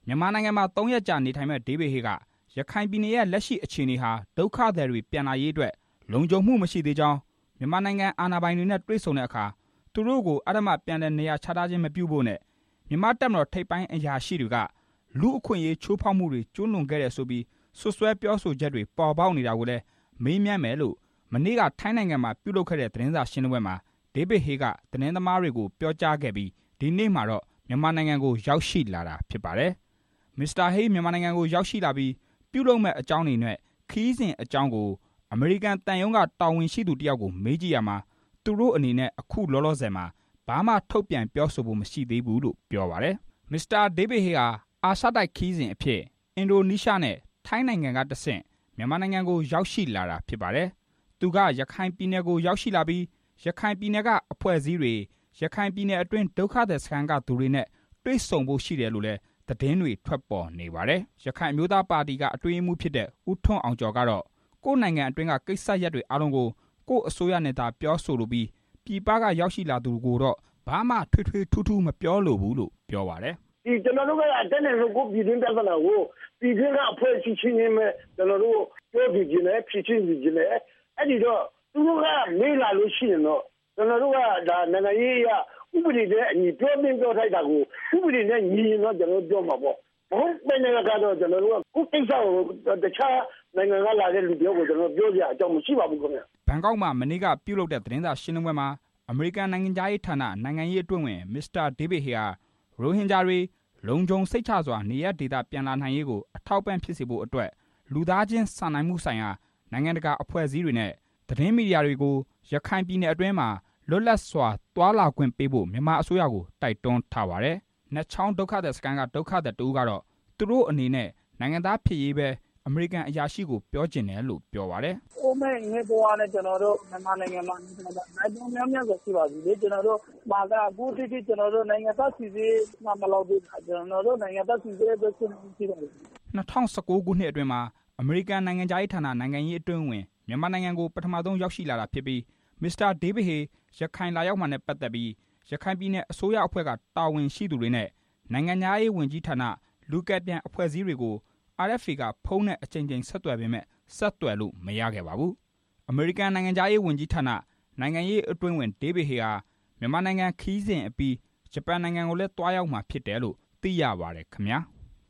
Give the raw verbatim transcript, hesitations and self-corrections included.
မြန်မာနိုင်ငံမှာသုံးရက်ကြာနေထိုင်မဲ့ဒေးဗစ်ဟေးကရခိုင်ပြည်နယ်ရဲ့လက်ရှိအခြေအနေဟာဒုက္ခသည်တွေပြန်လာရေးအတွက်လုံခြုံမှုမရှိသေးကြောင်းမြန်မာနိုင်ငံအာဏာပိုင်တွေနဲ့တွေ့ဆုံတဲ့အခါသူတို့ကိုအဓမ္မပြန်လည်နေရာချထားခြင်းမပြုဖို့နဲ့မြန်မာတပ်မတော်ထိပ်ပိုင်းအရာရှိတွေကလူအခွင့်အရေးချိုးဖောက်မှုတွေကျူးလွန်ခဲ့တယ်ဆိုပြီးဆွဆွဲပြောဆိုချက်တွေပေါ်ပေါက်နေတာကိုလည်းမေးမြန်းမယ်လို့မနေ့ကထိုင်းနိုင်ငံမှာပြုလုပ်ခဲ့တဲ့သတင်းစာရှင်းလင်းပွဲမှာဒေးဗစ်ဟေးကသတင်းသမားတွေကိုပြောကြားခဲ့ပြီးဒီနေ့မှာတော့မြန်မာနိုင်ငံကိုရောက်ရှိလာတာဖြစ်ပါတယ်မစ္စတာဟေးမြန်မာနိုင်ငံကိုရောက်ရှိလာပြီးပြုလုပ်မဲ့အကြောင်းတွေနဲ့ခီးစဉ်အကြောင်းကိုအမေရိကန်တန်ယုံကတာဝန်ရှိသူတယောက်ကိုမေးကြည့်ရမှာသူတို့အနေနဲ့အခုလောလောဆယ်မှာဘာမှထုတ်ပြန်ပြောဆိုဖို့မရှိသေးဘူးလို့ပြောပါတယ်မစ္စတာဒေးဗစ်ဟေးဟာအာရှတိုက်ခီးစဉ်အဖြစ်အင်ဒိုနီးရှားနဲ့ထိုင်းနိုင်ငံကတဆင့်မြန်မာနိုင်ငံကိုရောက်ရှိလာတာဖြစ်ပါတယ်သူကရခိုင်ပြည်နယ်ကိုရောက်ရှိလာပြီးရခိုင်ပြည်နယ်ကအဖွဲ့အစည်းတွေရခိုင်ပြည်နယ်အတွင်းဒုက္ခသည်စခန်းကသူတွေနဲ့တွေ့ဆုံဖို့ရှိတယ်လို့လည်းသတင်းတွေထွက်ပေါ်နေပါတယ်ရခိုင်အမျိုးသားပါတီကအတွင်းမှုဖြစ်တဲ့ဦးထွန်းအောင်ကျော်ကတော့ကိုယ်နိုင်ငံအတွင်းကကိစ္စရပ်တွေအားလုံးကိုကိုယ်အစိုးရနဲ့သာပြောဆိုလိုပြီးပြည်ပကရောက်ရှိလာသူကိုတော့ဘာမှထွေထွေထူးထူးမပြောလိုဘူးလို့ပြောပါတယ်ဒီကျွန်တော်တို့ကအတက်နဲ့လို့ကိုပြည်တွင်းပြဿနာကိုပြည်တွင်းကအဖွဲ့အစည်းချင်းချင်းပဲကျွန်တော်တို့ပြောပြခြင်းနဲ့ဖြစ်ချင်းပြခြင်းနဲ့အဲ့ဒီတော့သူတို့ကမေးလာလို့ရှိရင်တော့ကျွန်တော်တို့ကဒါနိုင်ငံရေးရဥပဒေနဲ့အညီပြောပြပြောထိုက်တာကိုဥပဒေနဲ့ညီရင်တော့ကျွန်တော်ပြောမှာပေါ့ဟုတ်တယ်လည်းကတော့ကျွန်တော်တို့ကခုကိစ္စကိုတခြားနိုင်ငံကလာတဲ့လူပြောကိုကျွန်တော်ပြောကြအကြောင်းမရှိပါဘူးခင်ဗျဘန်ကောက်မှာမနေ့ကပြုလုပ်တဲ့သတင်းစာရှင်းလင်းပွဲမှာအမေရိကန်နိုင်ငံသားရေးဌာနနိုင်ငံရေးအတွင်းဝင်မစ္စတာဒေးဗစ်ဟေးဟာရိုဟင်ဂျာတွေလုံခြုံစိတ်ချစွာနေရဒေသပြန်လာနိုင်ရေးကိုအထောက်ပံ့ဖြစ်စေဖို့အတွက်လူသားချင်းစာနာမှုဆိုင်ရာနိုင်ငံတကာအဖွဲ့အစည်းတွေနဲ့သတင်းမီဒီယာတွေကိုရခိုင်ပြည်နယ်အတွင်းမှာလွတ်လပ်စွာတွာလာခွင့်ပေးဖို့မြန်မာအစိုးရကိုတိုက်တွန်းထားပါတယ်။နတ်ချောင်းဒုက္ခသည်စခန်းကဒုက္ခသည်တူကတော့သူတို့အနေနဲ့နိုင်ငံသားဖြစ်ရေးပဲအမေရိကန်အရာရှိကိုပြောကျင်တယ်လို့ပြောပါတယ်။အိုးမဲ့ငွေပေါ်နဲ့ကျွန်တော်တို့မြန်မာနိုင်ငံမှာနိုင်ပေါင်းများများဆိုရှိပါပြီလေကျွန်တော်တို့မာကအခုတိတိကျွန်တော်တို့နိုင်ငံသားစီစီမှမလုပ်ဘူးကျွန်တော်တို့နိုင်ငံသားစီစီပဲရှိနေပါတယ်။၂၀၁၉ခုနှစ်အတွင်းမှာအမေရိကန်နိုင်ငံသားရေးဌာနနိုင်ငံရေးအတွင်းဝင်မြန်မာနိုင်ငံကိုပထမဆုံးရောက်ရှိလာတာဖြစ်ပြီးမစ္စတာဒေးဗစ်ဟေးရခိုင်လာရောက်မှနဲ့ပတ်သက်ပြီးရခိုင်ပြည်နယ်အစိုးရအဖွဲ့ကတာဝန်ရှိသူတွေနဲ့နိုင်ငံသားရေးဝန်ကြီးဌာနလူကယ်ပြန်အဖွဲ့အစည်းတွေကို အာအက်ဖ်အေ ကဖုန်းနဲ့အကြိမ်ကြိမ်ဆက်သွယ်ပေမဲ့ဆက်သွယ်လို့မရခဲ့ပါဘူးအမေရိကန်နိုင်ငံသားရေးဝန်ကြီးဌာနနိုင်ငံရေးအတွင်းဝင်ဒေးဗစ်ဟေးဟာမြန်မာနိုင်ငံခီးစဉ်အပြီးဂျပန်နိုင်ငံကိုလည်းတွားရောက်မှာဖြစ်တယ်လို့သိရပါတယ်ခင်ဗျာ